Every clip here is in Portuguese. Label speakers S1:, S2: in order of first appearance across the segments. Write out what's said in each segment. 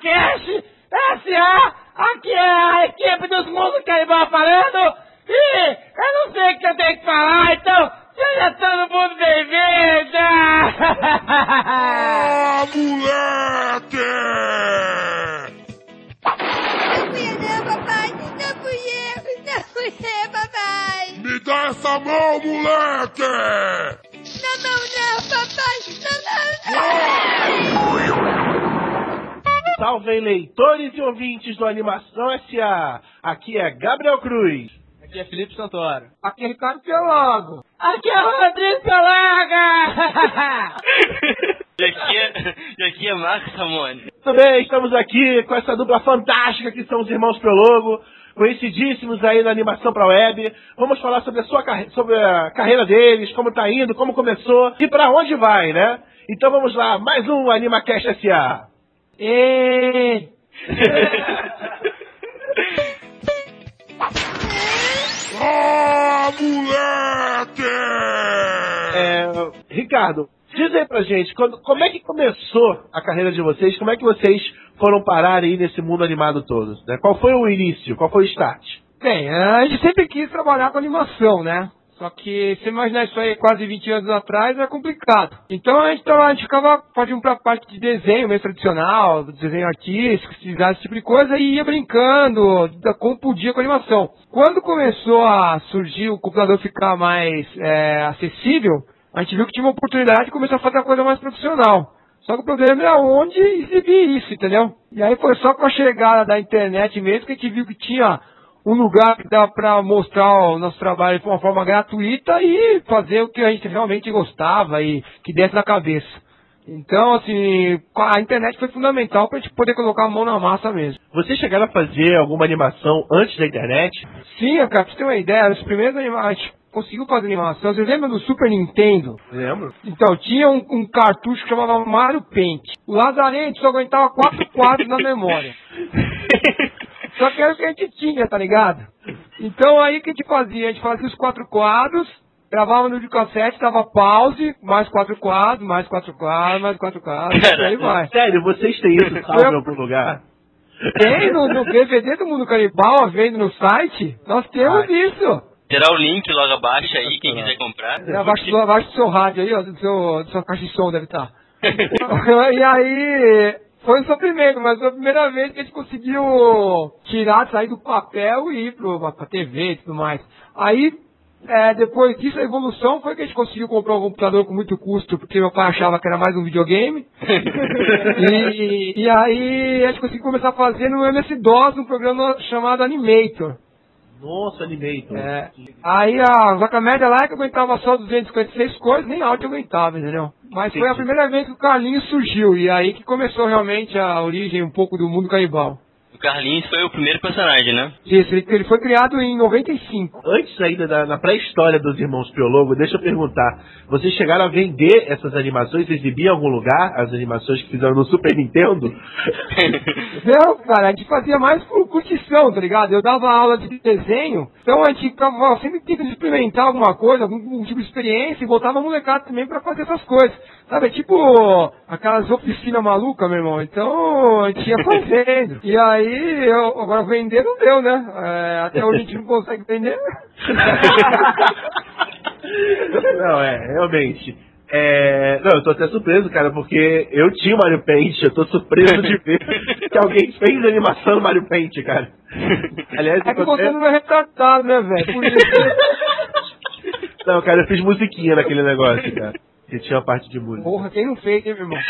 S1: Cash S.A. Aqui é a equipe dos Mundos Canibal falando. E eu não sei o que eu tenho que falar, então seja todo mundo bem-vindo.
S2: Ah, moleque!
S3: Não, papai! Não fui eu, papai!
S2: Me dá essa mão, moleque!
S3: Não, papai! Não!
S4: Salve, leitores e ouvintes do Animação S.A. Aqui é Gabriel Cruz.
S5: Aqui é Felipe Santoro.
S1: Aqui é Ricardo Pelago. Aqui é Rodrigo Pelaga.
S6: E aqui é Marcos Ramone.
S4: Tudo bem, estamos aqui com essa dupla fantástica que são os irmãos Pelogo, conhecidíssimos aí na animação pra web. Vamos falar sobre sobre a carreira deles, como tá indo, como começou e pra onde vai, né? Então vamos lá, mais um AnimaCast S.A.
S2: Ah, moleque!
S4: Ricardo, diz aí pra gente, como é que começou a carreira de vocês? Como é que vocês foram parar aí nesse mundo animado todo? Né? Qual foi o início? Qual foi o start?
S1: Bem, a gente sempre quis trabalhar com animação, né? Só que, se imaginar isso aí quase 20 anos atrás, é complicado. Então a gente ficava partindo pra parte de desenho meio tradicional, desenho artístico, esse tipo de coisa, e ia brincando, como podia com a animação. Quando começou a surgir o computador ficar mais acessível, a gente viu que tinha uma oportunidade de começar a fazer a coisa mais profissional. Só que o problema é onde exibir isso, entendeu? E aí foi só com a chegada da internet mesmo que a gente viu que tinha um lugar que dá pra mostrar o nosso trabalho de uma forma gratuita e fazer o que a gente realmente gostava e que desse na cabeça. Então, assim, a internet foi fundamental pra gente poder colocar a mão na massa mesmo.
S4: Vocês chegaram a fazer alguma animação antes da internet?
S1: Sim, cara, pra você ter uma ideia, os primeiros animações, a gente conseguiu fazer animação. Você lembra do Super Nintendo?
S4: Lembro.
S1: Então, tinha um cartucho que chamava Mario Paint. O Lazarento só aguentava 4 quadros na memória. Só que era o que a gente tinha, tá ligado? Então aí o que a gente fazia? A gente fazia os 4 quadros, gravava no videocassete, dava pause, mais 4 quadros, mais 4 quadros, mais 4 quadros, e aí vai.
S4: Sério, vocês têm isso salvo em algum lugar?
S1: Tem no DVD do Mundo Canibal, a venda no site, nós temos isso.
S6: Terá o link logo abaixo aí, quem quiser comprar.
S1: Abaixo do seu rádio aí, ó, da sua caixa de som deve estar. E aí... Foi só primeiro, mas foi a primeira vez que a gente conseguiu sair do papel e ir pra TV e tudo mais. Aí, depois disso, a evolução foi que a gente conseguiu comprar um computador com muito custo, porque meu pai achava que era mais um videogame. e aí, a gente conseguiu começar a fazer no MS-DOS, um programa chamado Animator.
S4: Nossa, Animator.
S1: Aí a vaca média lá que aguentava só 256 coisas, nem áudio aguentava, entendeu? Mas foi a primeira vez que o Carlinhos surgiu, e aí que começou realmente a origem um pouco do Mundo Canibal.
S6: O Carlinhos foi o primeiro personagem, né?
S1: Isso, ele foi criado em 95.
S4: Antes ainda, na pré-história dos irmãos Piologo, deixa eu perguntar, vocês chegaram a vender essas animações, exibir em algum lugar as animações que fizeram no Super Nintendo?
S1: Não, cara, a gente fazia mais por curtição, tá ligado? Eu dava aula de desenho, então a gente ficava sempre tentando experimentar alguma coisa, algum tipo de experiência, e botava molecada também pra fazer essas coisas. Sabe, é tipo aquelas oficinas malucas, meu irmão. Então, a gente ia fazendo. E aí, agora vender não deu, né? Até hoje a gente não consegue vender.
S4: Não, realmente. Não, eu tô até surpreso, cara, porque eu tinha o Mario Paint, eu tô surpreso de ver que alguém fez animação no Mario Paint, cara. Aliás,
S1: que você não é retratado, né, velho? Por isso.
S4: Não, cara, eu fiz musiquinha naquele negócio, cara. Que tinha a parte de música.
S1: Porra, quem não fez, hein, meu irmão?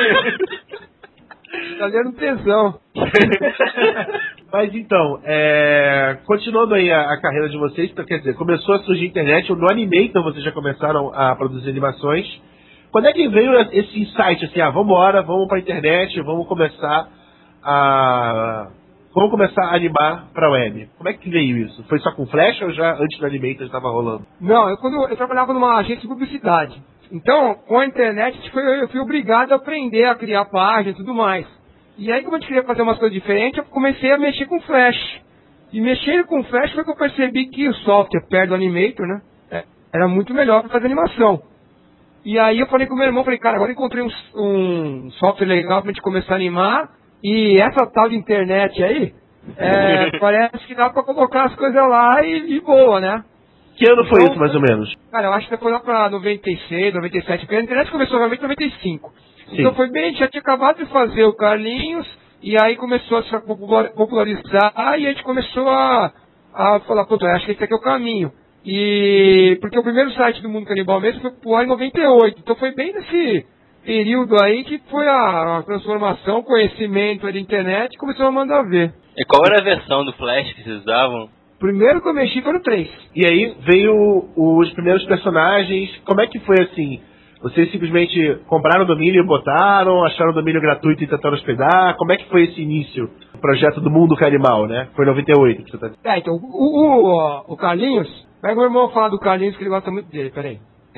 S1: Tá dando tesão.
S4: Mas então, continuando aí a carreira de vocês, então, quer dizer, começou a surgir a internet, no Animator vocês já começaram a produzir animações. Quando é que veio esse insight, assim, vamos pra internet, vamos começar a animar pra web? Como é que veio isso? Foi só com Flash ou já antes do Animator já estava rolando?
S1: Não, eu trabalhava numa agência de publicidade. Então, com a internet, eu fui obrigado a aprender a criar páginas e tudo mais. E aí, como a gente queria fazer umas coisas diferentes, eu comecei a mexer com Flash. E mexendo com Flash foi que eu percebi que o software perto do Animator, né, era muito melhor para fazer animação. E aí eu falei com o meu irmão, cara, agora encontrei um software legal pra gente começar a animar. E essa tal de internet aí, parece que dá pra colocar as coisas lá e boa, né?
S4: Que ano foi
S1: Então,
S4: isso, mais ou menos?
S1: Cara, eu acho que foi lá pra 96, 97, porque a internet começou realmente em 95.
S4: Sim.
S1: Então foi bem, já tinha acabado de fazer o Carlinhos, e aí começou a se popularizar, e a gente começou a falar, pô, acho que esse aqui é o caminho. E porque o primeiro site do Mundo Canibal mesmo foi pro ar em 98, então foi bem nesse período aí que foi a transformação, o conhecimento da internet, e começou a mandar ver.
S6: E qual era a versão do Flash que vocês usavam?
S1: Primeiro que eu mexi foi no 3.
S4: E aí veio os primeiros personagens. Como é que foi assim? Vocês simplesmente compraram o domínio e botaram, acharam o domínio gratuito e tentaram hospedar? Como é que foi esse início? O projeto do Mundo Canibal, né? Foi em 98 que você tá dizendo.
S1: Então, o Carlinhos, pega o meu irmão falar do Carlinhos que ele gosta muito dele, peraí.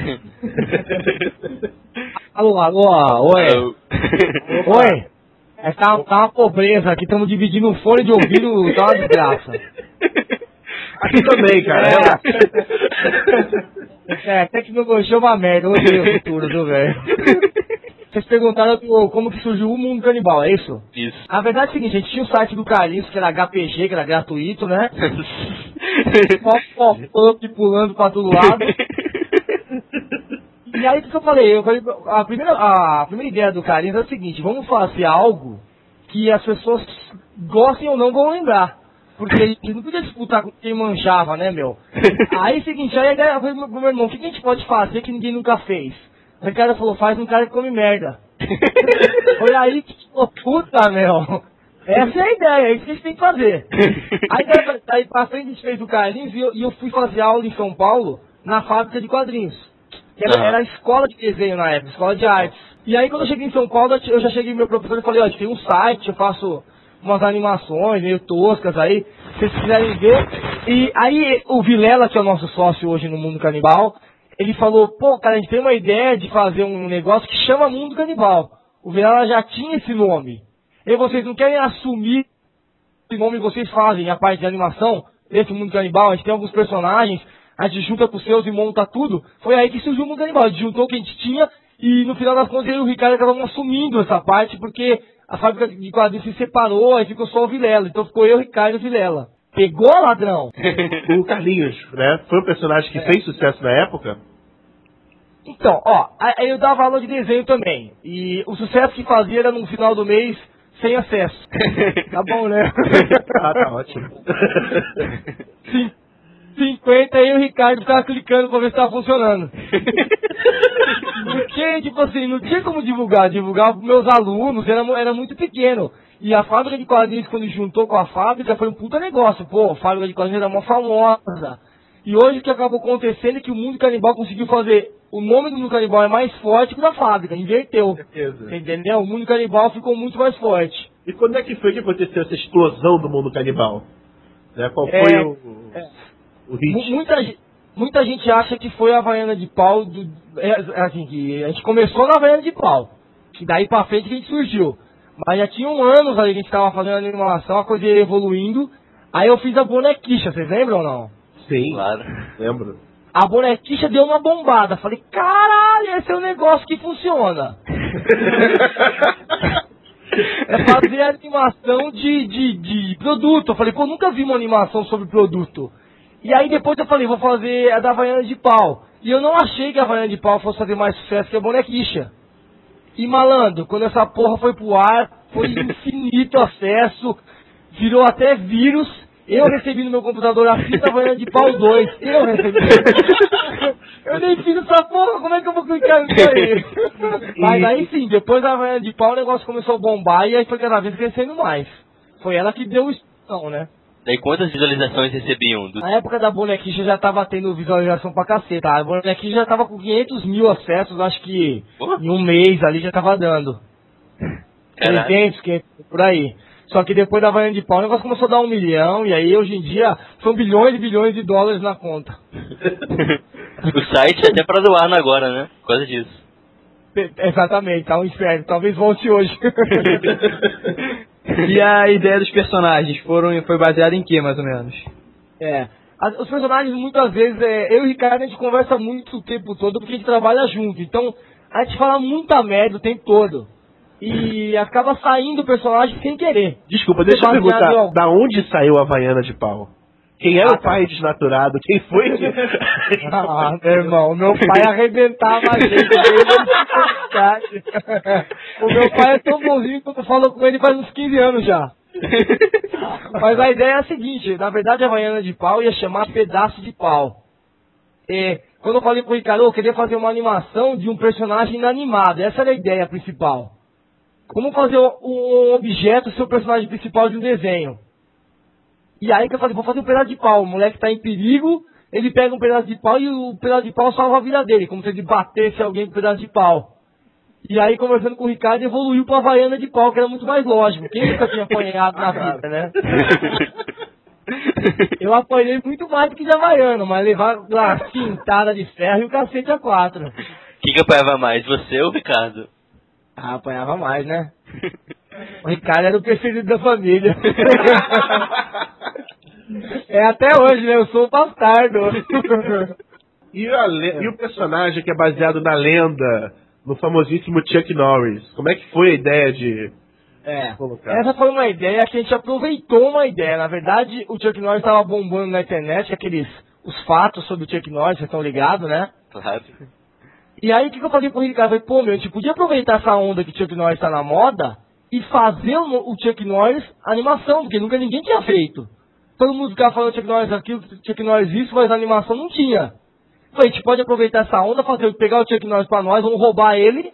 S1: Alô, oi. Oi. Tá uma pobreza aqui, estamos dividindo um fone de ouvido, tá uma desgraça.
S4: Aqui também, cara.
S1: Tecnologia é uma merda, eu odeio o futuro, viu, velho? Vocês perguntaram como que surgiu o Mundo Canibal, é isso?
S6: Isso.
S1: A verdade é o seguinte, a gente tinha o site do Carlinhos, que era HPG, que era gratuito, né? Pop-up pulando pra todo lado. E aí o que eu falei? A primeira ideia do Carlinhos é o seguinte, vamos fazer algo que as pessoas gostem ou não vão lembrar. Porque a gente não podia disputar com quem manjava, né, meu? Aí o seguinte, aí a ideia foi pro meu irmão, o que a gente pode fazer que ninguém nunca fez? O Ricardo falou, faz um cara que come merda. Foi aí que ficou, puta, meu. Essa é a ideia, é isso que a gente tem que fazer. Aí pra frente a gente fez o Carlinhos e eu fui fazer aula em São Paulo, na fábrica de quadrinhos. Que era a escola de desenho na época, escola de artes. E aí quando eu cheguei em São Paulo, eu já cheguei no meu professor e falei, ó, tem um site, eu faço umas animações meio toscas aí, se vocês quiserem ver. E aí o Vilela, que é o nosso sócio hoje no Mundo Canibal, ele falou, pô, cara, a gente tem uma ideia de fazer um negócio que chama Mundo Canibal. O Vilela já tinha esse nome. E vocês não querem assumir esse nome que vocês fazem, a parte de animação desse Mundo Canibal? A gente tem alguns personagens, a gente junta com os seus e monta tudo. Foi aí que surgiu o Mundo Canibal. A gente juntou o que a gente tinha e no final das contas eu e o Ricardo acabamos assumindo essa parte porque a fábrica de quadrinhos se separou e ficou só o Vilela. Então ficou eu, Ricardo e o Vilela. Pegou, ladrão?
S4: O Carlinhos, né? Foi um personagem que fez sucesso na época.
S1: Então, ó, aí eu dava aula de desenho também. E o sucesso que fazia era no final do mês sem acesso. Tá bom, né?
S4: Ah, tá ótimo.
S1: 50 e o Ricardo ficava clicando pra ver se tava funcionando. Porque, tipo assim, não tinha como divulgar pros meus alunos, era muito pequeno. E a fábrica de quadrinhos, quando juntou com a fábrica, foi um puta negócio. Pô, a fábrica de quadrinhos era mó famosa. E hoje o que acabou acontecendo é que o Mundo Canibal conseguiu fazer. O nome do Mundo Canibal é mais forte que o da fábrica, inverteu.
S4: Certeza.
S1: Entendeu? O Mundo Canibal ficou muito mais forte.
S4: E quando é que foi que aconteceu essa explosão do Mundo Canibal? Né? Qual foi o hit?
S1: Muita gente acha que foi a Havaiana de Pau, assim, que a gente começou na Havaiana de Pau, que daí pra frente que a gente surgiu. Mas já tinha anos ali que a gente tava fazendo a animação, a coisa ia evoluindo. Aí eu fiz a bonequicha, vocês lembram ou não?
S4: Sim,
S6: Claro.
S4: lembro.
S1: A bonequicha deu uma bombada. Falei, caralho, esse é um negócio que funciona. É fazer animação de produto. Eu falei, pô, nunca vi uma animação sobre produto. E aí depois eu falei, vou fazer a da Havaiana de Pau. E eu não achei que a Havaiana de Pau fosse fazer mais sucesso que a bonequicha. E malandro, quando essa porra foi pro ar, foi infinito acesso, virou até vírus. Eu recebi no meu computador a fita Havaiana de Pau 2. Eu recebi. Eu nem fiz essa porra, como é que eu vou clicar nisso aí? Mas aí sim, depois da Havaiana de Pau o negócio começou a bombar e aí foi cada vez crescendo mais. Foi ela que deu o explosão, né?
S6: Daí quantas visualizações recebiam?
S1: Na época da bonequicha já tava tendo visualização pra caceta. A bonequicha já tava com 500 mil acessos, acho que em um mês ali já tava dando.
S6: Caralho.
S1: 300, 500, por aí. Só que depois da Havaiana de Pau o negócio começou a dar 1 milhão, e aí hoje em dia são bilhões e bilhões de dólares na conta.
S6: O site é até pra doar agora, né? Por causa disso.
S1: Exatamente, tá um inferno, talvez volte hoje.
S5: E a ideia dos personagens foi baseada em que, mais ou menos?
S1: Os personagens muitas vezes, eu e o Ricardo a gente conversa muito o tempo todo porque a gente trabalha junto, então a gente fala muita merda o tempo todo. e acaba saindo o personagem sem querer.
S4: Desculpa, deixa eu perguntar, da onde saiu a Havaiana de pau? Quem era o pai desnaturado? Quem foi que...
S1: Meu irmão, meu pai arrebentava a gente desde a O meu pai é tão bonzinho que eu falo com ele faz uns 15 anos já. Mas a ideia é a seguinte, na verdade a Havaiana de pau ia chamar Pedaço de Pau. E quando eu falei pro Ricardo, eu queria fazer uma animação de um personagem inanimado, essa era a ideia principal. Como fazer um objeto ser o personagem principal de um desenho. E aí que eu falei, vou fazer um pedaço de pau, o moleque tá em perigo, ele pega um pedaço de pau e o pedaço de pau salva a vida dele, como se ele batesse alguém com um pedaço de pau. E aí, conversando com o Ricardo, evoluiu pra Havaiana de pau, que era muito mais lógico. Quem nunca tinha apanhado na vida, né? Eu apanhei muito mais do que de Havaiana, mas levar uma cintada de ferro e o cacete a 4.
S6: Quem que apanhava mais, você ou o Ricardo?
S1: Ah, apanhava mais, né? O Ricardo era o preferido da família. É até hoje, né? Eu sou o bastardo.
S4: E o personagem que é baseado na lenda, no famosíssimo Chuck Norris, como é que foi a ideia de colocar?
S1: Essa foi uma ideia que a gente aproveitou uma ideia. Na verdade, o Chuck Norris estava bombando na internet, os fatos sobre o Chuck Norris, vocês estão ligados, né?
S6: Claro.
S1: E aí, o que eu falei com o Ricardo? Eu falei, pô, meu, a gente podia aproveitar essa onda que o Chuck Norris tá na moda e fazer o Chuck Norris animação, porque nunca ninguém tinha feito. Todo mundo ficava falando Chuck Norris aquilo, Chuck Norris isso, mas a animação não tinha. Eu falei, a gente pode aproveitar essa onda, pegar o Chuck Norris pra nós, vamos roubar ele.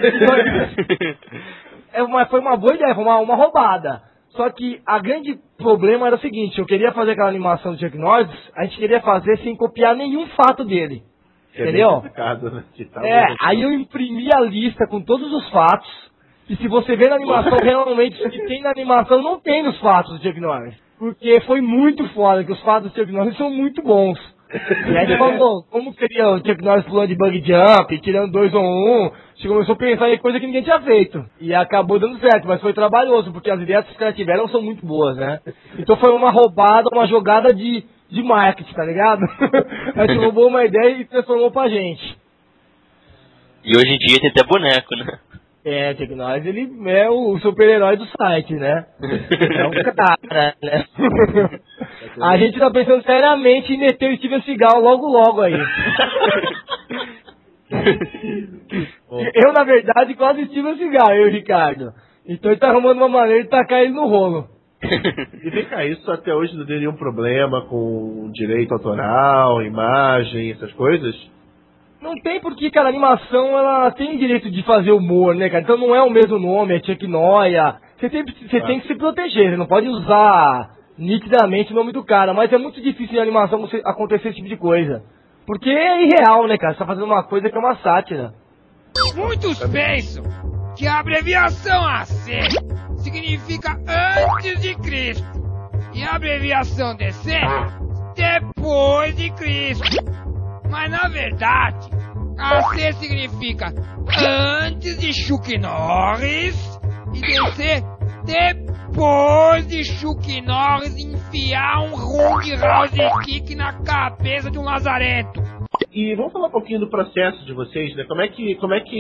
S1: Foi uma boa ideia, foi uma roubada. Só que a grande problema era o seguinte, eu queria fazer aquela animação do Chuck Norris, a gente queria fazer sem copiar nenhum fato dele. Entendeu?
S4: Né?
S1: Aí eu imprimi a lista com todos os fatos. E se você ver na animação, realmente o que tem na animação não tem nos fatos do Chuck Norris. Porque foi muito foda, que os fatos do Chuck Norris são muito bons. E aí a gente falou, como seria o Chuck Norris pulando de bug jump, tirando 2 ou 1, a gente começou a pensar em coisa que ninguém tinha feito. E acabou dando certo, mas foi trabalhoso, porque as ideias que os caras tiveram são muito boas, né? Então foi uma roubada, uma jogada de marketing, tá ligado? A gente roubou uma ideia e transformou pra gente.
S6: E hoje em dia tem até boneco, né?
S1: É, Chuck Norris, ele é o super-herói do site, né? É um cara, né? A gente tá pensando seriamente em meter o Steven Seagal logo aí. Eu, na verdade, quase Steven Seagal, eu e o Ricardo. Então ele tá arrumando uma maneira de tacar ele no rolo.
S4: E vem cá, isso até hoje não tem nenhum problema com direito autoral, imagem, essas coisas?
S1: Não tem porque, cara, a animação, ela tem direito de fazer humor, né, cara? Então não é o mesmo nome, é Chuck Noia. Você tem que se proteger, você não pode usar nitidamente o nome do cara. Mas é muito difícil em animação acontecer esse tipo de coisa. Porque é irreal, né, cara? Você tá fazendo uma coisa que é uma sátira.
S7: Muitos pensam que a abreviação AC significa antes de Cristo e a abreviação DC depois de Cristo. Mas na verdade, AC significa antes de Chuck Norris e DC depois de Chuck Norris enfiar um roundhouse kick na cabeça de um lazarento.
S4: E vamos falar um pouquinho do processo de vocês, né? Como é que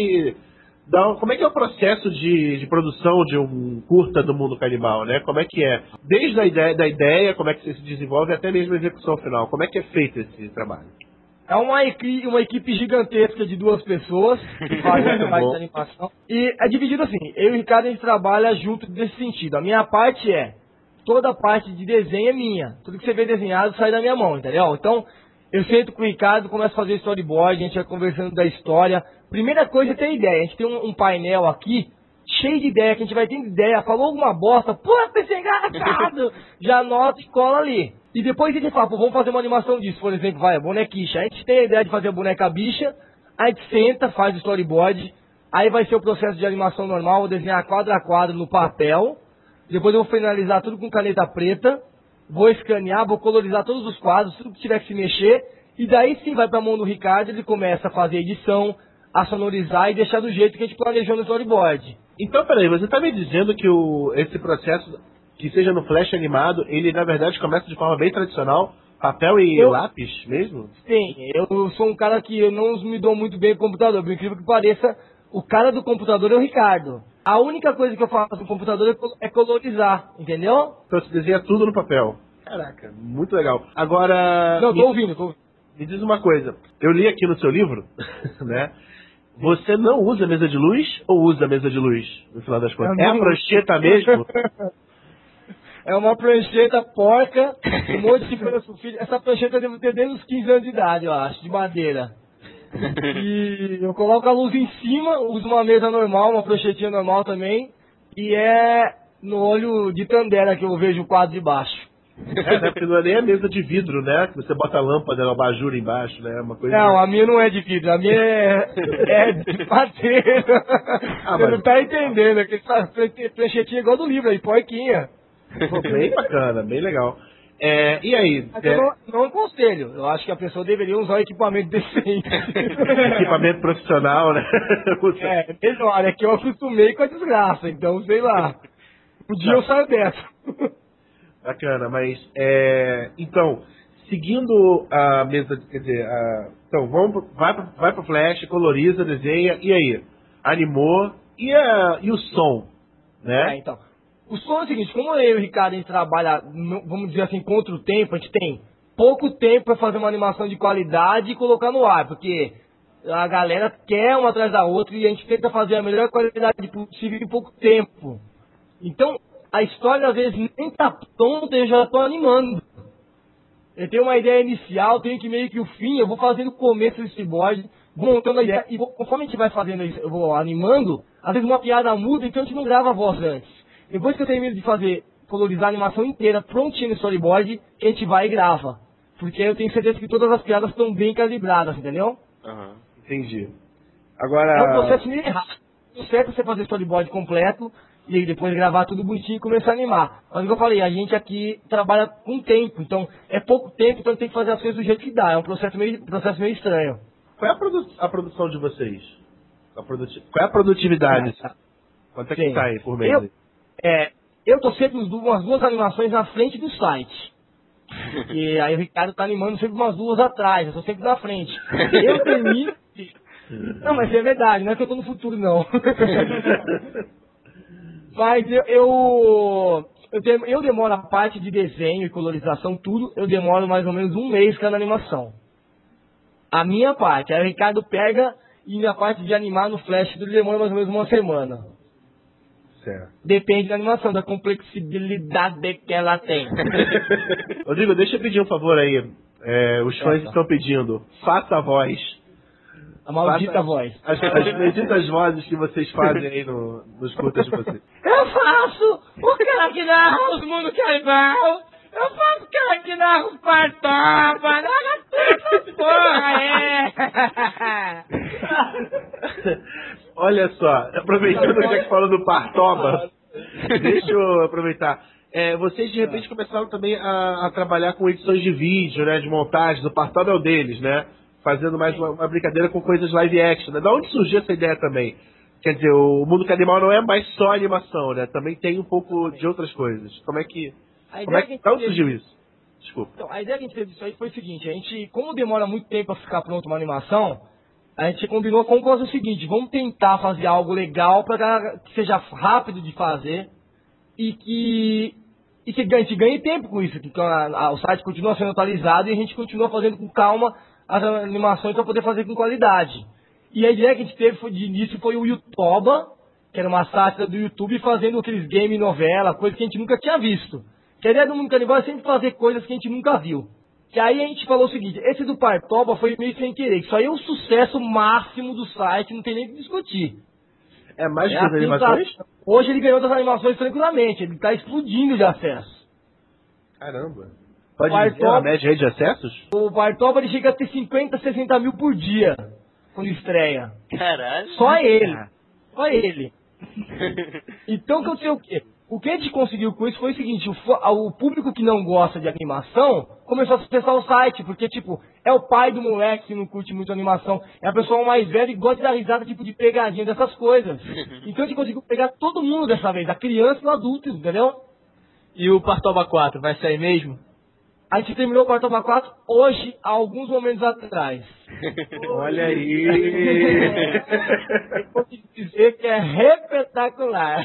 S4: é o processo de produção de um curta do mundo canibal, né? Como é que é? Desde a ideia, como é que você se desenvolve, até mesmo a execução final. Como é que é feito esse trabalho?
S1: É uma equipe gigantesca de 2 pessoas que fazem a parte da animação. E é dividido assim, eu e o Ricardo a gente trabalha junto nesse sentido. A minha parte toda a parte de desenho é minha. Tudo que você vê desenhado sai da minha mão, entendeu? Então, eu sento com o Ricardo, começo a fazer storyboard, a gente vai conversando da história. Primeira coisa é ter ideia. A gente tem um painel aqui, cheio de ideia, que a gente vai tendo ideia. Falou alguma bosta, puta, esse engraçado! Já anota e cola ali. E depois a gente fala, vamos fazer uma animação disso. Por exemplo, a bonequicha. A gente tem a ideia de fazer a boneca bicha, a gente senta, faz o storyboard, aí vai ser o processo de animação normal, vou desenhar quadro a quadro no papel, depois eu vou finalizar tudo com caneta preta, vou escanear, vou colorizar todos os quadros, tudo que tiver que se mexer, e daí sim vai pra mão do Ricardo, ele começa a fazer edição, a sonorizar e deixar do jeito que a gente planejou no storyboard.
S4: Então, peraí, você tá me dizendo que esse processo, que seja no flash animado, ele na verdade começa de forma bem tradicional, papel e lápis mesmo?
S1: Sim, eu sou um cara que eu não me dou muito bem com o computador, por incrível que pareça, o cara do computador é o Ricardo.
S8: A única coisa que eu faço no computador é colorizar, entendeu?
S4: Então você desenha tudo no papel. Caraca, muito legal. Agora...
S8: Não, tô ouvindo.
S4: Me diz uma coisa. Eu li aqui no seu livro, né? Você não usa mesa de luz ou usa mesa de luz, no final das contas? É a prancheta mesmo?
S8: É uma prancheta porca, um monte de fibra sulfite. Essa prancheta eu devo ter desde os 15 anos de idade, eu acho, de madeira. E eu coloco a luz em cima, uso uma mesa normal, uma pranchetinha normal também. E é no olho de Tandera que eu vejo o quadro de baixo.
S4: Né? Porque não é nem a mesa de vidro, né? Que você bota a lâmpada, a abajur embaixo, né? Uma coisa...
S8: Não, a minha não é de vidro, a minha é de madeira. Você não tá entendendo, aquele pranchetinha igual do livro aí, porquinha.
S4: Pô, bem bacana, bem legal. E aí?
S8: Mas eu não aconselho. Eu acho que a pessoa deveria usar um equipamento decente.
S4: Equipamento profissional, né?
S8: Melhor. É que eu acostumei com a desgraça. Então, sei lá. Um dia eu saio dessa.
S4: Bacana, mas... Então, seguindo a mesa... Quer dizer, então, vai pro Flash, coloriza, desenha. E aí? Animou. E o som? Né?
S8: Então... O som é o seguinte, como eu e o Ricardo a gente trabalha, vamos dizer assim, contra o tempo, a gente tem pouco tempo para fazer uma animação de qualidade e colocar no ar, porque a galera quer uma atrás da outra e a gente tenta fazer a melhor qualidade possível em pouco tempo. Então, a história às vezes nem tá pronta e eu já tô animando. Eu tenho uma ideia inicial, tenho que meio que o fim, eu vou fazendo o começo do storyboard, vou montando a ideia, e conforme a gente vai fazendo isso, eu vou animando, às vezes uma piada muda, então a gente não grava a voz antes. Depois que eu termino de colorizar a animação inteira, prontinho no storyboard, a gente vai e grava. Porque eu tenho certeza que todas as piadas estão bem calibradas, entendeu?
S4: Entendi. Agora...
S8: É um processo meio errado. O certo é você fazer storyboard completo, e aí depois gravar tudo bonitinho e começar a animar. Mas como eu falei, a gente aqui trabalha com tempo, então é pouco tempo, então tem que fazer as coisas do jeito que dá. É um processo meio estranho.
S4: Qual é a produção de vocês? Qual é a produtividade? Quanto é que tá aí por mês?
S8: Eu tô sempre umas duas animações na frente do site. E aí o Ricardo tá animando sempre umas duas atrás, eu tô sempre na frente. Eu termino... Não, mas é verdade, não é que eu tô no futuro, não. Mas eu demoro a parte de desenho e colorização, tudo, eu demoro mais ou menos um mês cada animação. A minha parte, aí o Ricardo pega e minha parte de animar no Flash tudo demora mais ou menos uma semana.
S4: Certo.
S8: Depende da animação, da complexibilidade que ela tem.
S4: Rodrigo, deixa eu pedir um favor aí. Os fãs estão pedindo. Faça a voz.
S8: A maldita voz.
S4: As benditas vozes que vocês fazem aí nos curtas de vocês.
S8: Eu faço o cara que narra os mundos canibal. Eu faço o cara que narra os partoba. Essa porra,
S4: Olha só, aproveitando que a falou do Partoba, deixa eu aproveitar. Vocês de repente começaram também a trabalhar com edições de vídeo, né, de montagem, o Partoba é o deles, né? Fazendo mais uma brincadeira com coisas live action, né? Da onde surgiu essa ideia também? Quer dizer, o Mundo Canibal não é mais só animação, né? Também tem um pouco de outras coisas. Da onde surgiu isso? Desculpa.
S8: Então, a ideia que a gente teve disso aí foi o seguinte, como demora muito tempo para ficar pronta uma animação, a gente combinou com o seguinte, vamos tentar fazer algo legal para que seja rápido de fazer e que a gente ganhe tempo com isso, que o site continua sendo atualizado e a gente continua fazendo com calma as animações para poder fazer com qualidade. E a ideia que a gente teve de início foi o Youtuba, que era uma sátira do YouTube fazendo aqueles game novela, coisa que a gente nunca tinha visto. Que a ideia do Mundo Canibal é sempre fazer coisas que a gente nunca viu. Que aí a gente falou o seguinte, esse do Partoba foi meio sem querer, que isso aí é o sucesso máximo do site, não tem nem o que discutir.
S4: É mais que as animações?
S8: Hoje ele ganhou das animações tranquilamente, ele está explodindo de acesso.
S4: Caramba. Pode dizer a média de acessos?
S8: O Partoba ele chega a ter 50, 60 mil por dia, quando estreia.
S6: Caralho.
S8: Só ele. Só ele. Então, o que aconteceu o quê? O que a gente conseguiu com isso foi o seguinte, o público que não gosta de animação começou a acessar o site, porque, é o pai do moleque que não curte muito animação, é a pessoa mais velha e gosta de dar risada, de pegadinha, dessas coisas. Então a gente conseguiu pegar todo mundo dessa vez, a criança e o adulto, entendeu?
S5: E o Partoba 4, vai sair mesmo?
S8: A gente terminou o Partoba 4 hoje, há alguns momentos atrás.
S4: Olha aí!
S8: Eu vou te dizer que é espetacular.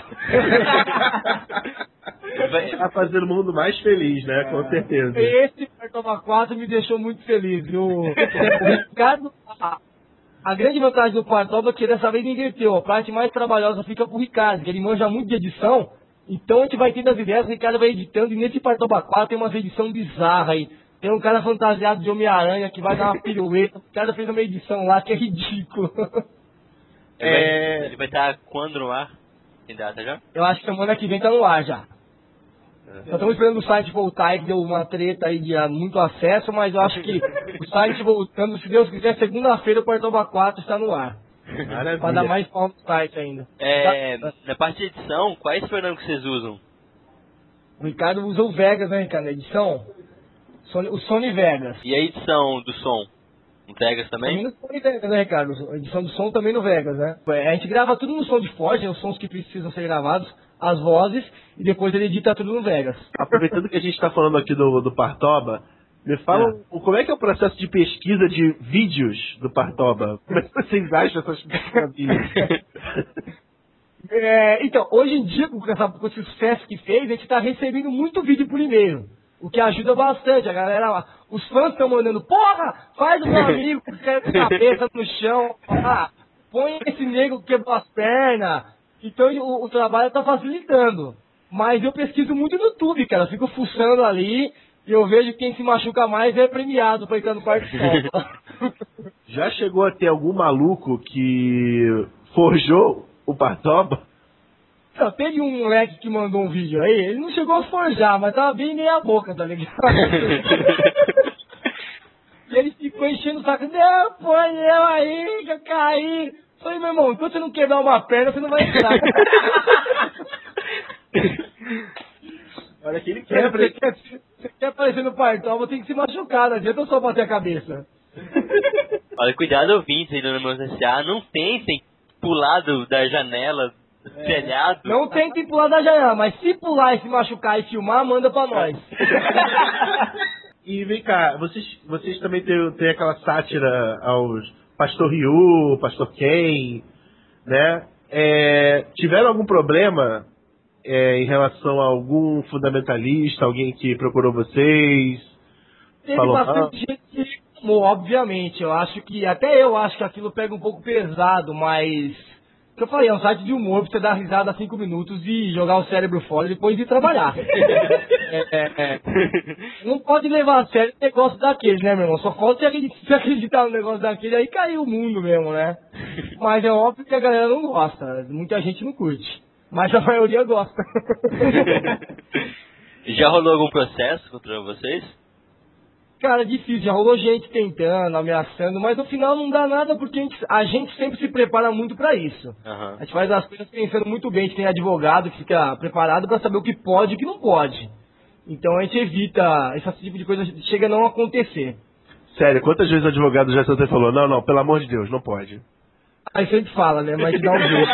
S4: Tá fazendo o mundo mais feliz, né? Com certeza.
S8: Esse Partoba 4 me deixou muito feliz, viu? O Ricardo, a grande vantagem do Partoba é que dessa vez inverteu. A parte mais trabalhosa fica pro Ricardo, que ele manja muito de edição. Então a gente vai tendo as ideias, o Ricardo vai editando, e nesse Partoba 4 tem uma edição bizarra aí. Tem um cara fantasiado de Homem-Aranha que vai dar uma pirueta. O Ricardo fez uma edição lá que é ridículo.
S6: Ele vai estar quando no ar? Tem data já?
S8: Eu acho que semana que vem tá no ar já. Só estamos esperando o site voltar aí, que deu uma treta aí de muito acesso, mas eu acho que o site voltando, se Deus quiser, segunda-feira o Partoba 4 está no ar.
S4: Maravilha.
S8: Pra dar mais palma no site ainda.
S6: Na parte de edição, quais programas que vocês usam?
S8: O Ricardo usa o Vegas, né, Ricardo? Na edição? O Sony Vegas.
S6: E a edição do som? No Vegas também?
S8: Também no Sony Vegas, né, Ricardo? A edição do som também no Vegas, né? A gente grava tudo no som de Forge, os sons que precisam ser gravados, as vozes, e depois ele edita tudo no Vegas.
S4: Aproveitando que a gente está falando aqui do Partoba, me fala como é que é o processo de pesquisa de vídeos do Partoba? Como é que vocês acham essas maravilhas?
S8: Então, hoje em dia, com esse sucesso que fez, a gente está recebendo muito vídeo por e-mail. O que ajuda bastante. A galera, os fãs estão mandando, porra, faz o meu amigo que quer com a cabeça no chão, põe esse nego que quebrou as pernas. Então o trabalho está facilitando. Mas eu pesquiso muito no YouTube, cara. Eu fico fuçando ali e eu vejo que quem se machuca mais é premiado para entrar no Partoba.
S4: Já chegou a ter algum maluco que forjou o Partoba?
S8: Não, teve um moleque que mandou um vídeo aí, ele não chegou a forjar, mas tava bem meia boca, tá ligado? E ele ficou enchendo o saco, não, foi eu aí que eu caí. Falei, meu irmão, enquanto você não quebrar uma perna, você não vai entrar.
S4: Olha que ele quebra.
S8: Você quer aparecer no Partoba, tem que se machucar, não adianta só bater a cabeça.
S6: Olha, cuidado, ouvintes aí do Números S.A. Não tentem pular da janela, do telhado.
S8: Não tentem pular da janela, mas se pular e se machucar e filmar, manda pra nós.
S4: E vem cá, vocês também têm aquela sátira aos Pastor Ryu, Pastor Ken, né? Tiveram algum problema em relação a algum fundamentalista, alguém que procurou vocês?
S8: Teve bastante gente que filmou, obviamente. Até eu acho que aquilo pega um pouco pesado, mas... O que eu falei, é um site de humor pra você dar risada 5 minutos e jogar o cérebro fora e depois ir trabalhar. Não pode levar a sério um negócio daquele, né, meu irmão? Só falta se acreditar no negócio daquele, aí caiu o mundo mesmo, né? Mas é óbvio que a galera não gosta. Muita gente não curte. Mas a maioria gosta.
S6: Já rolou algum processo contra vocês?
S8: Cara, é difícil, já rolou gente tentando, ameaçando, mas no final não dá nada porque a gente sempre se prepara muito pra isso.
S6: Uhum.
S8: A gente faz as coisas pensando muito bem, a gente tem advogado que fica preparado pra saber o que pode e o que não pode. Então a gente evita esse tipo de coisa, chega a não acontecer.
S4: Sério, quantas vezes o advogado já até falou, não, pelo amor de Deus, não pode?
S8: Aí sempre fala, né, mas dá um jeito.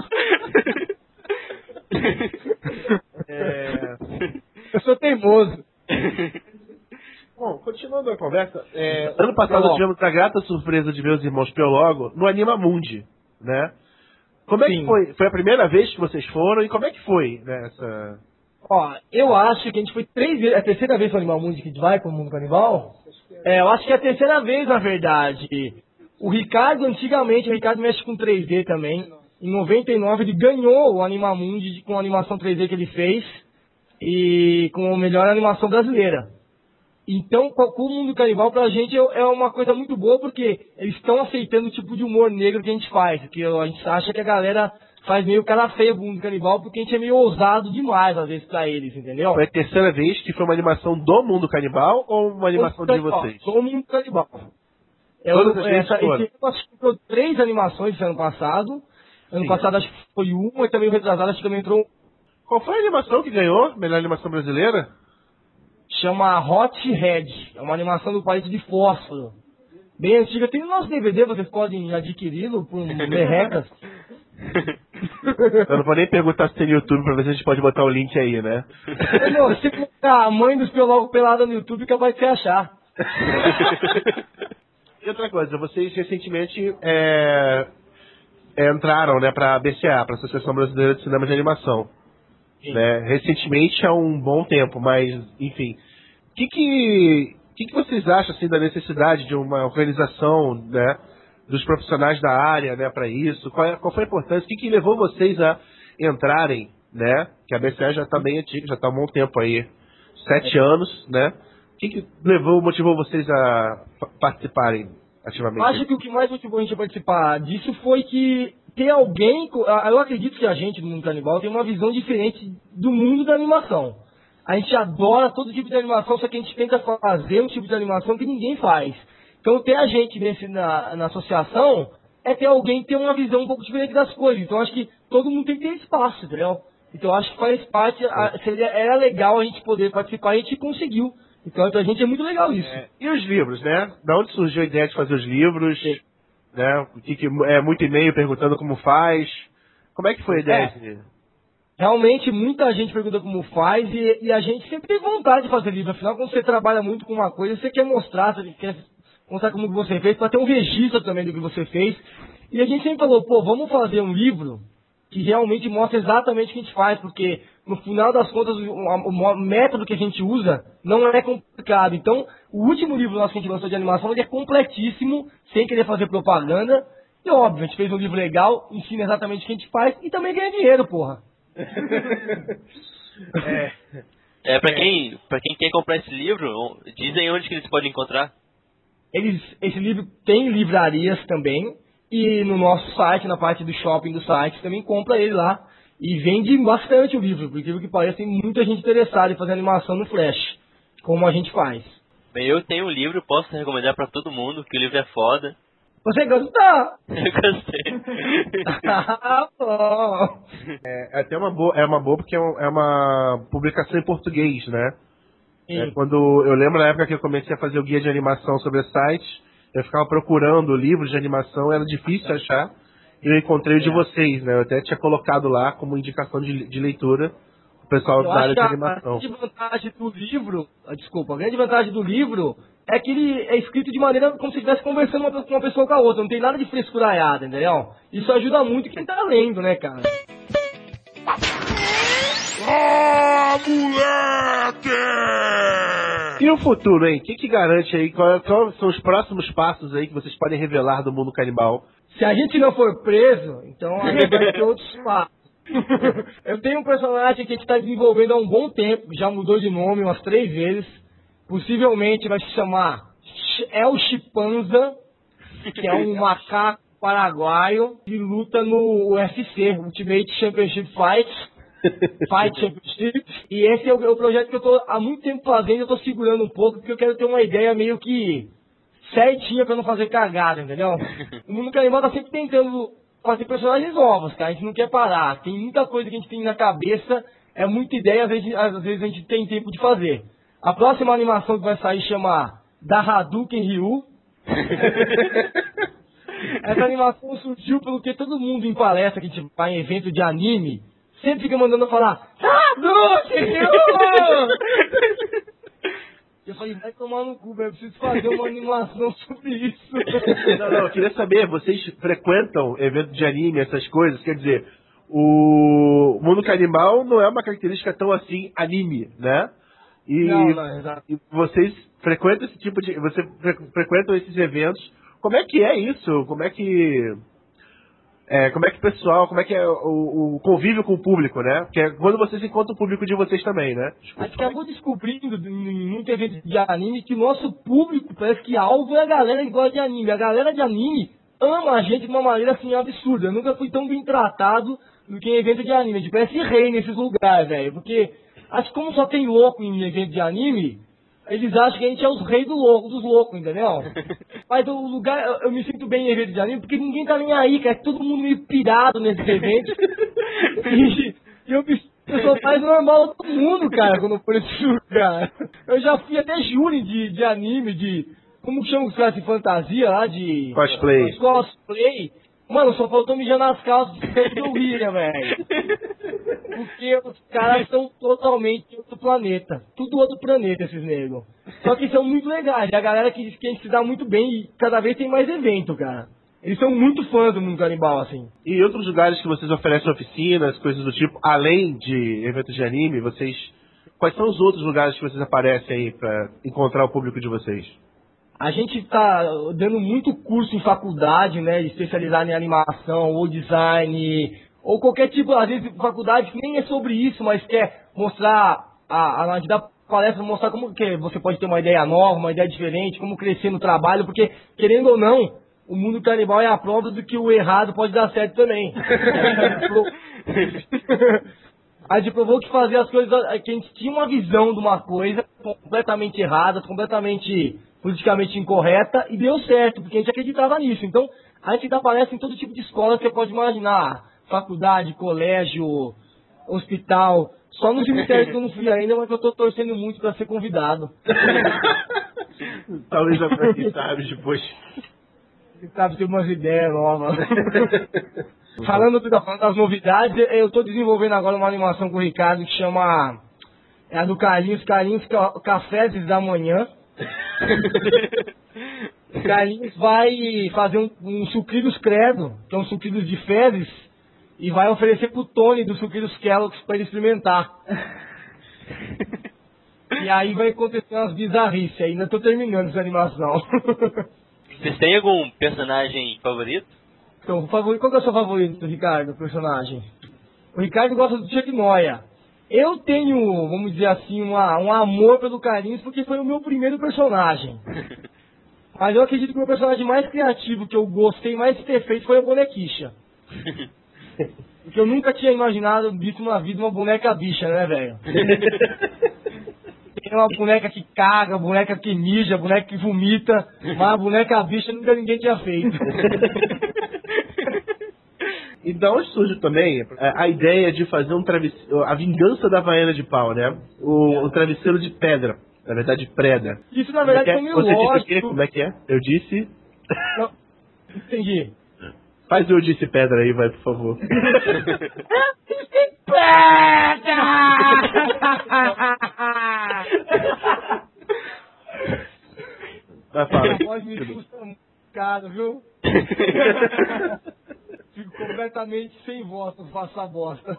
S8: Eu sou teimoso.
S4: Bom, continuando a conversa, ano passado tivemos a grata surpresa de meus irmãos Piologo no Anima Mundi, né? Como é que foi? Foi a primeira vez que vocês foram e como é que foi nessa?
S8: Ó, eu acho que a gente foi 3 vezes, é a terceira vez no Animal Mundi que a gente vai com o Mundo Canibal? Eu acho que é a terceira vez, na verdade. O Ricardo, antigamente, o Ricardo mexe com 3D também. Em 99 ele ganhou o Anima Mundi com a animação 3D que ele fez e com a melhor animação brasileira. Então, o Mundo Canibal pra gente é uma coisa muito boa porque eles estão aceitando o tipo de humor negro que a gente faz. Porque a gente acha que a galera faz meio cara feia pro Mundo Canibal porque a gente é meio ousado demais às vezes pra eles, entendeu?
S4: Foi a terceira vez que foi uma animação do Mundo Canibal ou uma animação de vocês?
S8: Do Mundo Canibal. Esse ano acho que entrou 3 animações esse ano passado. Ano passado acho que foi uma e também o retrasado acho que também entrou.
S4: Qual foi a animação que ganhou? Melhor animação brasileira?
S8: Chama Hot Head. É uma animação do palito de fósforo. Bem antiga. Tem no nosso DVD, vocês podem adquiri-lo por merrecas.
S4: Eu não vou nem perguntar se tem no YouTube pra ver se a gente pode botar o link aí, né?
S8: Não, se colocar a mãe dos biólogos pelada no YouTube, que vai te achar.
S4: E outra coisa, vocês recentemente entraram, né, pra BCA, pra Associação Brasileira de Cinema de Animação. Né? Recentemente há um bom tempo, mas, enfim. O que vocês acham, assim, da necessidade de uma organização, né, dos profissionais da área, né, para isso? Qual foi a importância? O que levou vocês a entrarem, né? Que a BCA já está bem antiga, já está há um bom tempo aí, 7 anos, né? O que motivou vocês a participarem ativamente?
S8: Acho que o que mais motivou a gente a participar disso foi que ter alguém... Eu acredito que a gente, do mundo canibal, tem uma visão diferente do mundo da animação. A gente adora todo tipo de animação, só que a gente tenta fazer um tipo de animação que ninguém faz. Então, ter a gente na associação é ter alguém que tem uma visão um pouco diferente das coisas. Então, acho que todo mundo tem que ter espaço, entendeu? Então, acho que faz parte... Era legal a gente poder participar e a gente conseguiu. Então, pra gente é muito legal isso.
S4: E os livros, né? Da onde surgiu a ideia de fazer os livros? Né? É muito e-mail perguntando como faz. Como é que foi a ideia?
S8: Realmente, muita gente pergunta como faz e a gente sempre tem vontade de fazer livro. Afinal, quando você trabalha muito com uma coisa, você quer mostrar, você quer mostrar como que você fez, para ter um registro também do que você fez. E a gente sempre falou, vamos fazer um livro que realmente mostra exatamente o que a gente faz, porque no final das contas o método que a gente usa não é complicado. Então, o último livro nosso que a gente lançou de animação ele é completíssimo, sem querer fazer propaganda. E óbvio, a gente fez um livro legal, ensina exatamente o que a gente faz e também ganha dinheiro, porra.
S6: Pra quem quer comprar esse livro, dizem onde que eles podem encontrar.
S8: Esse livro tem livrarias também. E no nosso site, na parte do shopping do site, também compra ele lá. E vende bastante o livro, porque o que parece tem muita gente interessada em fazer animação no Flash, como a gente faz.
S6: Bem, eu tenho um livro, posso recomendar pra todo mundo, que o livro é foda.
S8: Você gostou?
S6: Eu gostei.
S8: Ah, bom.
S4: É até uma boa porque é uma publicação em português, né? Quando eu lembro na época que eu comecei a fazer o guia de animação sobre sites, eu ficava procurando livros de animação, era difícil achar, e eu encontrei o de vocês, né? Eu até tinha colocado lá como indicação de leitura o pessoal da área de animação.
S8: A grande vantagem do livro, a grande vantagem do livro é que ele é escrito de maneira como se estivesse conversando uma pessoa com a outra, não tem nada de frescuraiada, entendeu? Isso ajuda muito quem tá lendo, né, cara?
S2: Ah, moleque!
S4: E o futuro, hein? O que garante aí? Quais são os próximos passos aí que vocês podem revelar do mundo canibal?
S8: Se a gente não for preso, então a gente vai ter outros passos. Eu tenho um personagem que a gente está desenvolvendo há um bom tempo, já mudou de nome umas 3 vezes. Possivelmente vai se chamar El Chipanza, que é um macaco paraguaio que luta no UFC, Ultimate Championship Fight Championship. E esse é o projeto que eu tô há muito tempo fazendo, eu tô segurando um pouco, porque eu quero ter uma ideia meio que certinha pra não fazer cagada, entendeu? O mundo canibal tá sempre tentando fazer personagens novos, cara, a gente não quer parar. Tem muita coisa que a gente tem na cabeça, é muita ideia, às vezes a gente tem tempo de fazer. A próxima animação que vai sair chama Da Hadouken Ryu. Essa animação surgiu pelo que todo mundo em palestra, que a gente vai em evento de anime, sempre fica mandando eu falar Hadouken Ryu! Eu falei, vai tomar no cu, velho, eu preciso fazer uma animação sobre isso.
S4: Não, eu queria saber, vocês frequentam evento de anime, essas coisas? Quer dizer, o mundo canibal não é uma característica tão assim anime, né?
S8: Não, exato.
S4: E vocês frequentam esse tipo de... Você frequentam esses eventos. Como é que é isso? Como é que o pessoal, como é que é o convívio com o público, né? Porque é quando vocês encontram o público de vocês também, né?
S8: A gente acabou descobrindo em muito evento de anime que o nosso público parece que alvo é a galera que gosta de anime. A galera de anime ama a gente de uma maneira assim absurda. Eu nunca fui tão bem tratado do que em evento de anime. A gente parece rei nesses lugares, velho. Porque acho que como só tem louco em evento de anime, eles acham que a gente é os reis dos loucos, entendeu? Mas o lugar, eu me sinto bem em evento de anime porque ninguém tá nem aí, cara. É todo mundo meio pirado nesses eventos. Eu sou mais normal do mundo, cara, quando eu for nesse lugar. Eu já fui até júri de anime, como chama os caras de fantasia lá, de...
S4: Cosplay.
S8: Cosplay. Mano, só faltou mijar nas calças do William, velho. Porque os caras são totalmente outro planeta. Tudo outro planeta, esses negros. Só que são muito legais. É a galera que diz que a gente se dá muito bem e cada vez tem mais evento, cara. Eles são muito fãs do mundo canibal, assim.
S4: E em outros lugares que vocês oferecem oficinas, coisas do tipo, além de eventos de anime, vocês... Quais são os outros lugares que vocês aparecem aí pra encontrar o público de vocês?
S8: A gente tá dando muito curso em faculdade, né, de especializar em animação ou design, ou qualquer tipo, às vezes, faculdade que nem é sobre isso, mas quer mostrar, a gente dá palestra, mostrar como que você pode ter uma ideia nova, uma ideia diferente, como crescer no trabalho, porque, querendo ou não, o mundo canibal é a prova do que o errado pode dar certo também. A gente provou que fazer as coisas, que a gente tinha uma visão de uma coisa completamente errada, completamente politicamente incorreta, e deu certo, porque a gente acreditava nisso. Então, a gente dá palestra em todo tipo de escola que você pode imaginar. Faculdade, colégio, hospital. Só no cemitério que eu não fui ainda, mas eu tô torcendo muito para ser convidado.
S4: Talvez agora quem sabe depois.
S8: Quem sabe ter umas ideias novas. Falando das novidades, eu tô desenvolvendo agora uma animação com o Ricardo que chama... É a do Carlinhos Cafés da Manhã. O Carlinhos vai fazer um sucrilhos credo, que é um sucrilhos de fezes, e vai oferecer pro Tony do sucrilhos Kellogg's pra ele experimentar. E aí vai acontecer umas bizarrices, ainda tô terminando essa animação.
S6: Vocês têm algum personagem favorito?
S8: Então, qual que é o seu favorito, Ricardo, personagem? O Ricardo gosta do Chuck Noia. Eu tenho, vamos dizer assim, um amor pelo Carlinhos, porque foi o meu primeiro personagem. Mas eu acredito que o meu personagem mais criativo, que eu gostei mais de ter feito, foi a bonequicha. Porque eu nunca tinha imaginado, visto na vida, uma boneca bicha, né, velho? Tem uma boneca que caga, boneca que mija, boneca que vomita, mas a boneca bicha nunca ninguém tinha feito.
S4: E da onde surge também a ideia de fazer um travesseiro, a vingança da Havaiana de pau, né? O travesseiro de pedra, na verdade, preda.
S8: Isso, na verdade, foi meio
S4: Você
S8: lógico.
S4: disse o quê? Como é que é? Eu disse...
S8: Não, entendi.
S4: Faz o eu disse pedra aí, vai, por favor. Vai, fala.
S8: A voz me assusta muito, cara, viu? Fico completamente sem voz pra passar bosta.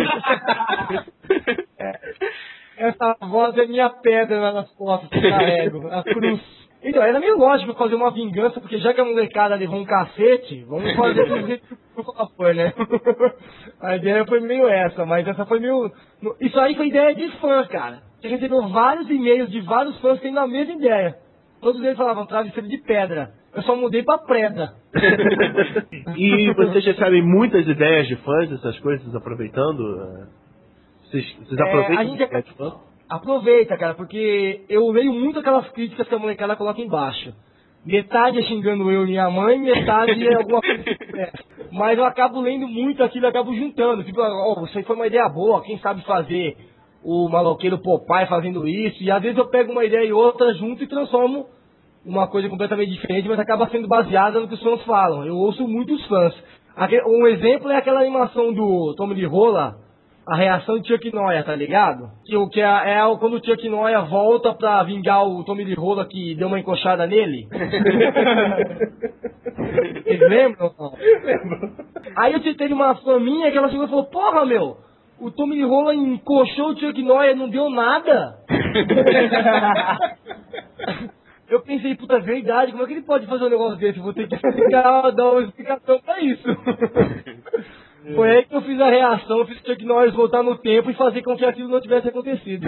S8: Essa voz é minha pedra lá nas costas que eu carrego, a cruz. Então, era meio lógico fazer uma vingança, porque já que a molecada levou um cacete, vamos fazer do jeito que o foi, né? A ideia foi meio essa, mas essa foi meio... Isso aí foi ideia de fã, cara. A gente recebeu vários e-mails de vários fãs que têm a mesma ideia. Todos eles falavam travesseiro de pedra. Eu só mudei pra preda.
S4: E vocês recebem muitas ideias de fãs, essas coisas, aproveitando? Vocês aproveitam
S8: a gente
S4: ideias de fãs?
S8: aproveita, cara, porque eu leio muito aquelas críticas que a molecada coloca embaixo. Metade é xingando eu e minha mãe, metade é alguma coisa que mas eu acabo lendo muito aquilo, eu acabo juntando. Tipo, isso aí foi uma ideia boa, quem sabe fazer o maloqueiro Popeye fazendo isso. E às vezes eu pego uma ideia e outra junto e transformo uma coisa completamente diferente, mas acaba sendo baseada no que os fãs falam. Eu ouço muito os fãs. Um exemplo é aquela animação do Tommy Lee Rola, a reação de Chuck Noia, tá ligado? Quando o Chuck Noia volta pra vingar o Tommy Lee Rola que deu uma encoxada nele. Vocês lembram? Aí eu teve uma fã minha que ela chegou e falou, porra, meu, o Tommy Lee Rola encoxou o Chuck Noia e não deu nada. Eu pensei, puta, é verdade, como é que ele pode fazer um negócio desse? Vou ter que dar uma explicação pra isso. Foi aí que eu fiz a reação, eu fiz o Chuck Norris voltar no tempo e fazer com que aquilo não tivesse acontecido.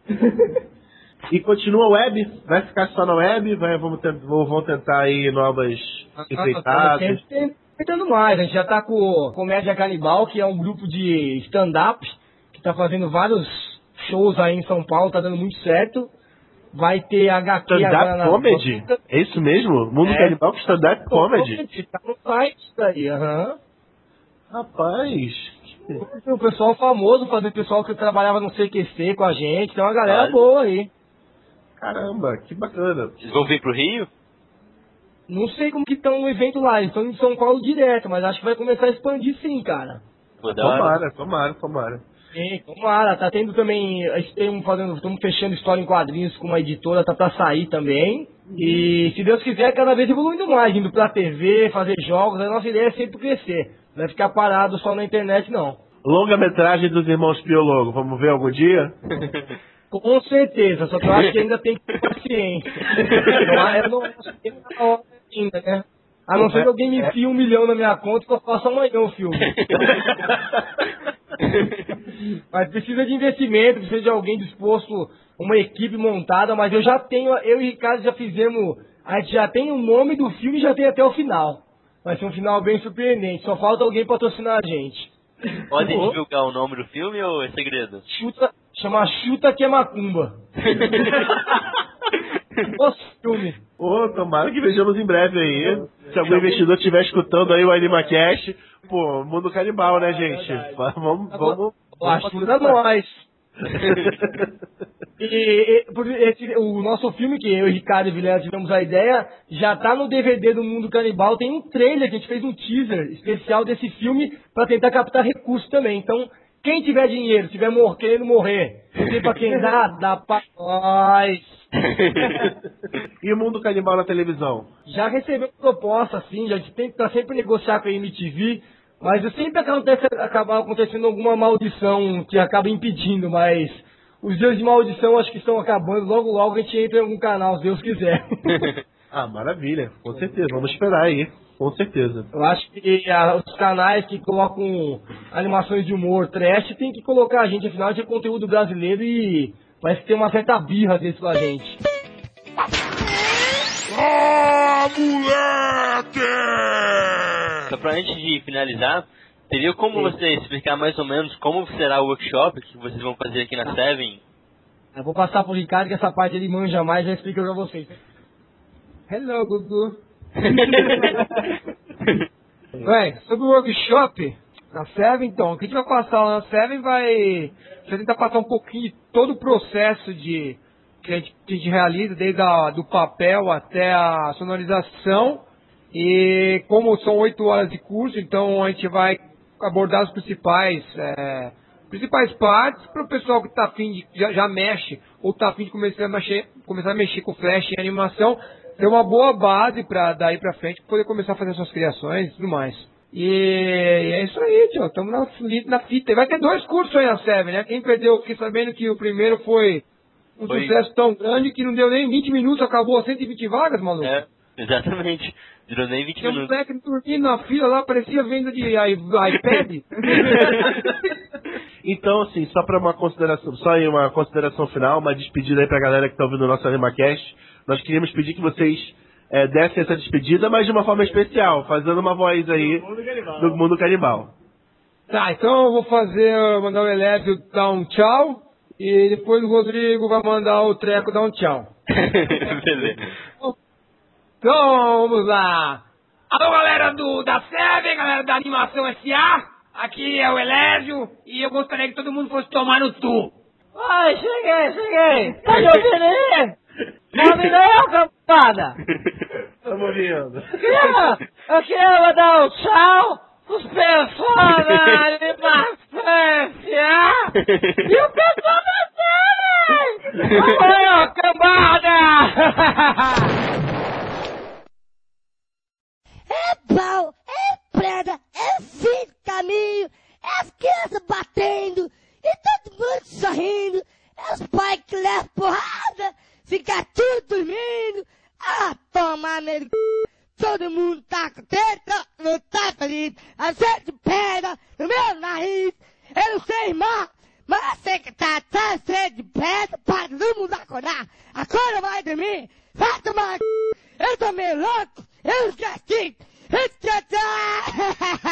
S4: E continua web? Vai ficar só na web? Vão tentar aí novas empreitadas?
S8: Tentando mais, a gente já tá com o Comédia Canibal, que é um grupo de stand-up, que tá fazendo vários shows aí em São Paulo, tá dando muito certo. Vai ter HQ agora
S4: Stand-up comedy? É isso mesmo? Mundo Canibal com stand-up comedy?
S8: Tá no site daí, aham.
S4: Rapaz,
S8: o pessoal famoso, fazer pessoal que trabalhava no CQC com a gente, tem uma galera boa aí.
S4: Caramba, que bacana.
S6: Vocês vão vir pro Rio?
S8: Não sei como que estão no evento lá, eles estão em São Paulo direto, mas acho que vai começar a expandir sim, cara.
S6: Pô, da hora.
S4: Tomara.
S8: Sim, tomara, tá tendo também, estamos fechando história em quadrinhos com uma editora, tá pra sair também. E se Deus quiser, cada vez evoluindo mais, indo pra TV, fazer jogos, a nossa ideia é sempre crescer. Não é ficar parado só na internet, não.
S4: Longa-metragem dos Irmãos Piologo, vamos ver algum dia?
S8: Com certeza, só que eu acho que ainda tem que ter paciência. Não é na hora ainda, né? A não ser que alguém me enfie 1 milhão na minha conta e que eu faça amanhã o filme. Mas precisa de investimento, precisa de alguém disposto, uma equipe montada, mas eu e o Ricardo já fizemos, a gente já tem o nome do filme e já tem até o final. Vai ser um final bem surpreendente, só falta alguém patrocinar a gente.
S6: Pode divulgar o nome do filme ou é segredo?
S8: Chama Chuta que é Macumba. Nossa, filme.
S4: Tomara que vejamos em breve aí. Se algum investidor estiver escutando aí o AnimaCast, mundo canibal, né, gente? Vamos.
S8: Ajuda nós. O nosso filme, que eu e Ricardo e Vilela tivemos a ideia, já tá no DVD do Mundo Canibal. Tem um trailer, que a gente fez um teaser especial desse filme pra tentar captar recursos também. Então, quem tiver dinheiro, tiver querendo morrer, não tem pra quem dá pra nós.
S4: E o Mundo Canibal na televisão?
S8: Já recebeu proposta, sim, a gente tá sempre negociar com a MTV, mas sempre acaba acontecendo alguma maldição que acaba impedindo, mas os dias de maldição acho que estão acabando, logo a gente entra em algum canal, se Deus quiser.
S4: Maravilha, com certeza, vamos esperar aí, com certeza.
S8: Eu acho que os canais que colocam animações de humor, trash, tem que colocar a gente, afinal a gente é conteúdo brasileiro e parece que tem uma certa birra desse com a gente.
S2: Moleque!
S6: Só pra antes de finalizar, teria como você explicar mais ou menos como será o workshop que vocês vão fazer aqui na Seven?
S8: Eu vou passar pro Ricardo, que essa parte ele manja mais, já explica pra vocês.
S1: Hello, Gugu. Sobre o workshop na Seven, então, o que a gente vai passar lá na Seven vai tentar passar um pouquinho de todo o processo que a gente realiza, desde do papel até a sonorização. E como são 8 horas de curso, então a gente vai abordar as principais partes para o pessoal que está afim de já mexe ou está afim de começar a mexer com flash e animação, ter uma boa base para daí para frente poder começar a fazer suas criações e tudo mais. E é isso aí, tio. Estamos na fita. E vai ter 2 cursos aí na Seven, né? Quem perdeu, fiquei sabendo que o primeiro foi sucesso tão grande que não deu nem 20 minutos, acabou 120 vagas, maluco.
S6: Exatamente. Durou nem 20 minutos.
S1: O moleque dormindo na fila lá, parecia venda de iPad.
S4: Então, assim, só uma consideração final, uma despedida aí pra galera que tá ouvindo o nosso AnimaCast. Nós queríamos pedir que vocês dessem essa despedida, mas de uma forma especial, fazendo uma voz aí do Mundo Canibal.
S1: Tá, então eu vou mandar o Elésio dar um tchau, e depois o Rodrigo vai mandar o Treco dar um tchau.
S6: Beleza.
S1: Então, vamos lá. Alô, galera da Seven, galera da Animação S.A. Aqui é o Elésio e eu gostaria que todo mundo fosse tomar no tu.
S8: Ai, cheguei. Tá me ouvindo aí? Tá ouvindo aí, campada?
S4: Estamos ouvindo.
S8: Eu queria mandar um tchau pros pessoal da Animação S.A. e o pessoal da Seven. Olha, cambada!
S3: É pau, é preda, é fim de caminho, é as crianças batendo, e todo mundo sorrindo, é os pais que levam porrada, fica tudo dormindo, toma meu c... Todo mundo tá contente, não tá feliz, a gente pedra no meu nariz, eu não sei mais, mas eu sei que tá cheio de pedra para todo mundo acordar, agora vai dormir, vai tomar c... Eu tô meio louco, eu esqueci,